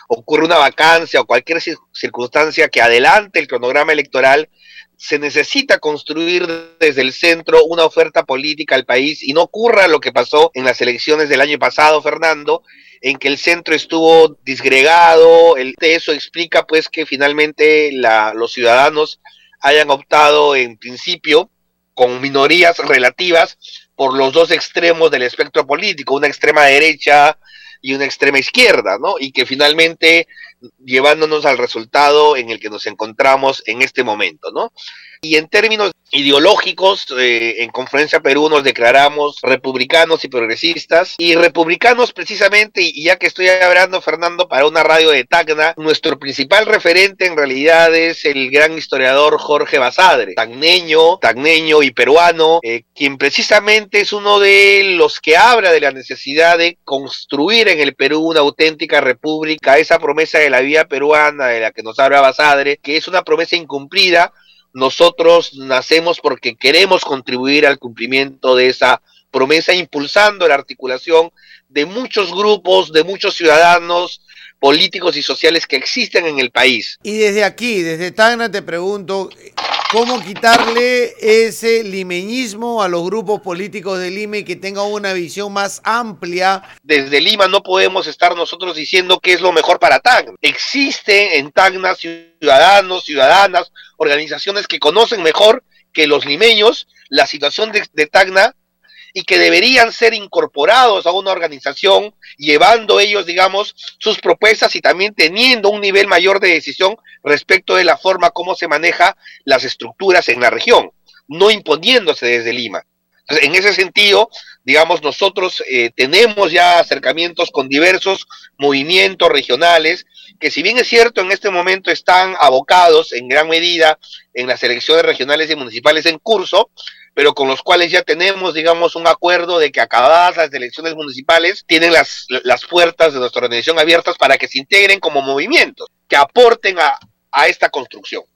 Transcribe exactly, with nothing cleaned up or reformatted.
ocurre una vacancia o cualquier circunstancia que adelante el cronograma electoral, se necesita construir desde el centro una oferta política al país y no ocurra lo que pasó en las elecciones del año pasado, Fernando, en que el centro estuvo disgregado. El, eso explica pues que finalmente la, los ciudadanos hayan optado en principio con minorías relativas por los dos extremos del espectro político, una extrema derecha y una extrema izquierda, ¿no? Y que finalmente llevándonos al resultado en el que nos encontramos en este momento, ¿no? Y en términos ideológicos, eh, en Confluencia Perú nos declaramos republicanos y progresistas, y republicanos precisamente, y ya que estoy hablando, Fernando, para una radio de Tacna, nuestro principal referente en realidad es el gran historiador Jorge Basadre, tacneño, tacneño y peruano, eh, quien precisamente es uno de los que habla de la necesidad de construir en el Perú una auténtica república, esa promesa de la vía peruana de la que nos habla Basadre, que es una promesa incumplida. Nosotros nacemos porque queremos contribuir al cumplimiento de esa promesa, impulsando la articulación de muchos grupos, de muchos ciudadanos, políticos y sociales que existen en el país. Y desde aquí, desde Tacna, te pregunto, ¿cómo quitarle ese limeñismo a los grupos políticos de Lima y que tengan una visión más amplia? Desde Lima no podemos estar nosotros diciendo qué es lo mejor para Tacna. Existen en Tacna ciudadanos, ciudadanas, organizaciones que conocen mejor que los limeños la situación de, de Tacna y que deberían ser incorporados a una organización, llevando ellos, digamos, sus propuestas y también teniendo un nivel mayor de decisión respecto de la forma como se maneja las estructuras en la región, no imponiéndose desde Lima. Entonces, en ese sentido, digamos, nosotros eh, tenemos ya acercamientos con diversos movimientos regionales que, si bien es cierto, en este momento están abocados en gran medida en las elecciones regionales y municipales en curso, pero con los cuales ya tenemos, digamos, un acuerdo de que acabadas las elecciones municipales tienen las, las puertas de nuestra organización abiertas para que se integren como movimientos, que aporten a, a esta construcción.